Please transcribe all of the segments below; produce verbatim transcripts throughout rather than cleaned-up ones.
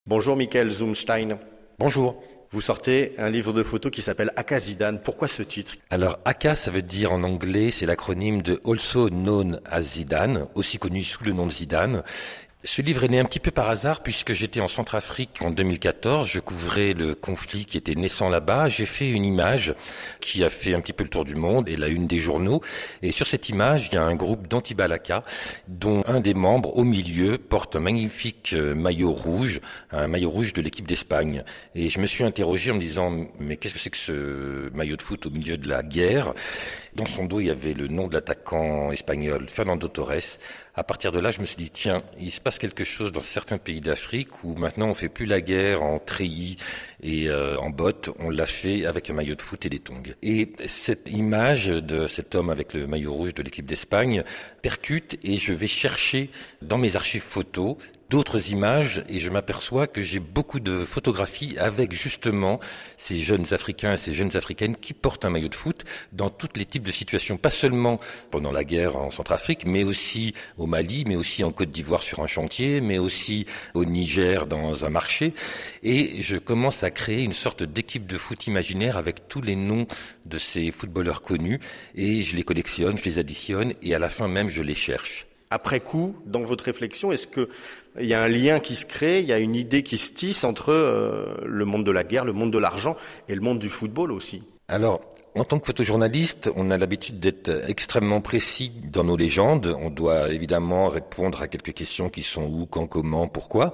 Bonjour Michael Zumstein. Bonjour. Vous sortez un livre de photos qui s'appelle Aka Zidane. Pourquoi ce titre? Alors, Aka, ça veut dire en anglais, c'est l'acronyme de Also Known as Zidane, aussi connu sous le nom de Zidane. Ce livre est né un petit peu par hasard puisque j'étais en Centrafrique en deux mille quatorze, je couvrais le conflit qui était naissant là-bas, j'ai fait une image qui a fait un petit peu le tour du monde et la une des journaux, et sur cette image il y a un groupe d'anti-Balaka dont un des membres au milieu porte un magnifique maillot rouge, un maillot rouge de l'équipe d'Espagne, et je me suis interrogé en me disant mais qu'est-ce que c'est que ce maillot de foot au milieu de la guerre? Dans son dos il y avait le nom de l'attaquant espagnol Fernando Torres. À partir de là, je me suis dit, tiens, il se passe quelque chose dans certains pays d'Afrique où maintenant on fait plus la guerre en treillis et euh, en bottes, on l'a fait avec un maillot de foot et des tongs. Et cette image de cet homme avec le maillot rouge de l'équipe d'Espagne percute et je vais chercher dans mes archives photos d'autres images et je m'aperçois que j'ai beaucoup de photographies avec justement ces jeunes Africains et ces jeunes Africaines qui portent un maillot de foot dans tous les types de situations, pas seulement pendant la guerre en Centrafrique, mais aussi au Mali, mais aussi en Côte d'Ivoire sur un chantier, mais aussi au Niger dans un marché. Et je commence à créer une sorte d'équipe de foot imaginaire avec tous les noms de ces footballeurs connus et je les collectionne, je les additionne et à la fin même je les cherche. Après coup, dans votre réflexion, est-ce que il y a un lien qui se crée, il y a une idée qui se tisse entre euh, le monde de la guerre, le monde de l'argent et le monde du football aussi? Alors, en tant que photojournaliste, on a l'habitude d'être extrêmement précis dans nos légendes. On doit évidemment répondre à quelques questions qui sont où, quand, comment, pourquoi.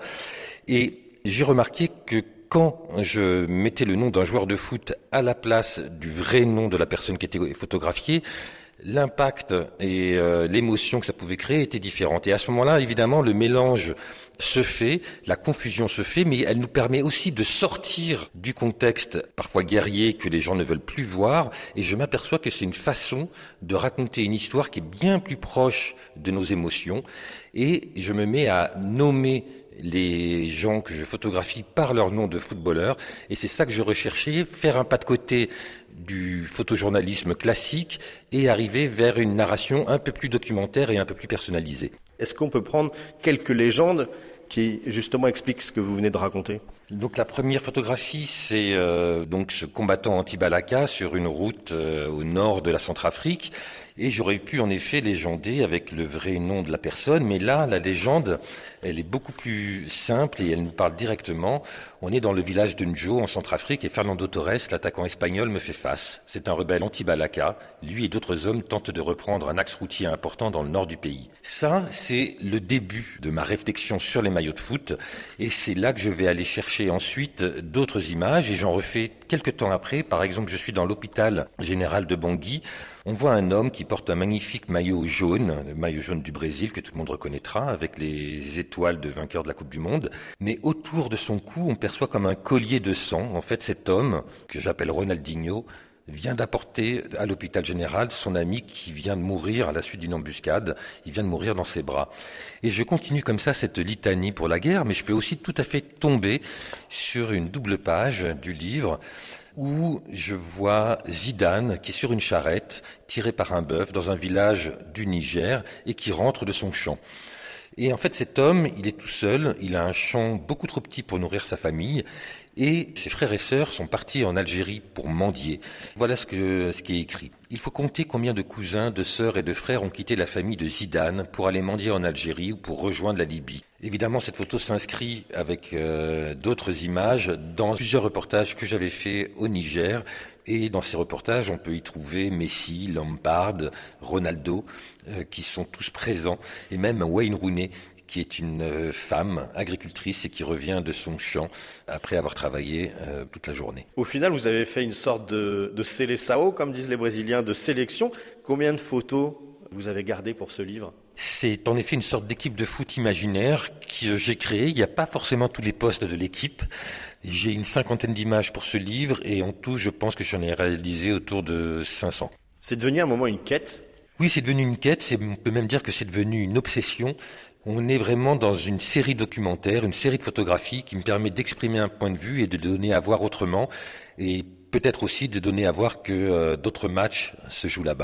Et j'ai remarqué que quand je mettais le nom d'un joueur de foot à la place du vrai nom de la personne qui était photographiée, l'impact et euh, l'émotion que ça pouvait créer étaient différentes. Et à ce moment-là, évidemment, le mélange se fait, la confusion se fait, mais elle nous permet aussi de sortir du contexte parfois guerrier que les gens ne veulent plus voir. Et je m'aperçois que c'est une façon de raconter une histoire qui est bien plus proche de nos émotions. Et je me mets à nommer les gens que je photographie par leur nom de footballeur. Et c'est ça que je recherchais, faire un pas de côté du photojournalisme classique et arriver vers une narration un peu plus documentaire et un peu plus personnalisée. Est-ce qu'on peut prendre quelques légendes qui justement expliquent ce que vous venez de raconter? Donc la première photographie, c'est euh, donc ce combattant anti-Balaka sur une route euh, au nord de la Centrafrique. Et j'aurais pu en effet légender avec le vrai nom de la personne, mais là, la légende, elle est beaucoup plus simple et elle nous parle directement. On est dans le village de Njo, en Centrafrique, et Fernando Torres, l'attaquant espagnol, me fait face. C'est un rebelle anti-Balaka. Lui et d'autres hommes tentent de reprendre un axe routier important dans le nord du pays. Ça, c'est le début de ma réflexion sur les maillots de foot, et c'est là que je vais aller chercher ensuite d'autres images, et j'en refais quelques temps après. Par exemple, je suis dans l'hôpital général de Bangui. On voit un homme qui porte un magnifique maillot jaune, le maillot jaune du Brésil que tout le monde reconnaîtra, avec les étoiles de vainqueur de la Coupe du Monde. Mais autour de son cou, on perçoit comme un collier de sang. En fait, cet homme, que j'appelle Ronaldinho, vient d'apporter à l'hôpital général son ami qui vient de mourir à la suite d'une embuscade. Il vient de mourir dans ses bras. Et je continue comme ça cette litanie pour la guerre, mais je peux aussi tout à fait tomber sur une double page du livre où je vois Zidane qui est sur une charrette, tiré par un bœuf dans un village du Niger et qui rentre de son champ. Et en fait, cet homme, il est tout seul, il a un champ beaucoup trop petit pour nourrir sa famille et ses frères et sœurs sont partis en Algérie pour mendier. Voilà ce, que, ce qui est écrit. Il faut compter combien de cousins, de sœurs et de frères ont quitté la famille de Zidane pour aller mendier en Algérie ou pour rejoindre la Libye. Évidemment, cette photo s'inscrit avec euh, d'autres images dans plusieurs reportages que j'avais faits au Niger. Et dans ces reportages, on peut y trouver Messi, Lampard, Ronaldo, euh, qui sont tous présents, et même Wayne Rooney, qui est une femme agricultrice et qui revient de son champ après avoir travaillé euh, toute la journée. Au final, vous avez fait une sorte de, de seleção, comme disent les Brésiliens, de sélection. Combien de photos vous avez gardées pour ce livre? C'est en effet une sorte d'équipe de foot imaginaire que j'ai créée. Il n'y a pas forcément tous les postes de l'équipe. J'ai une cinquantaine d'images pour ce livre et en tout, je pense que j'en ai réalisé autour de cinq cents. C'est devenu à un moment une quête? Oui, c'est devenu une quête. C'est, on peut même dire que c'est devenu une obsession. On est vraiment dans une série documentaire, une série de photographies qui me permet d'exprimer un point de vue et de donner à voir autrement et peut-être aussi de donner à voir que euh, d'autres matchs se jouent là-bas.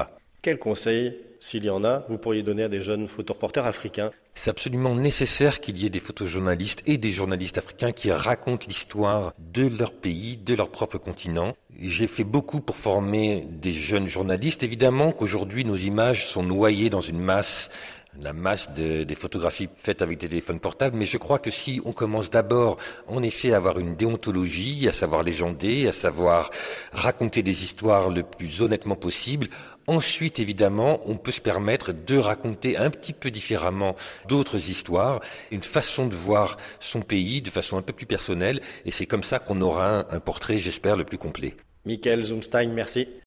Quel conseil, s'il y en a, vous pourriez donner à des jeunes photoreporters africains? C'est absolument nécessaire qu'il y ait des photojournalistes et des journalistes africains qui racontent l'histoire de leur pays, de leur propre continent. J'ai fait beaucoup pour former des jeunes journalistes. Évidemment qu'aujourd'hui, nos images sont noyées dans une masse la masse de, des photographies faites avec des téléphones portables, mais je crois que si on commence d'abord, en effet, à avoir une déontologie, à savoir légender, à savoir raconter des histoires le plus honnêtement possible, ensuite, évidemment, on peut se permettre de raconter un petit peu différemment d'autres histoires, une façon de voir son pays de façon un peu plus personnelle, et c'est comme ça qu'on aura un, un portrait, j'espère, le plus complet. Michael Zumstein, merci.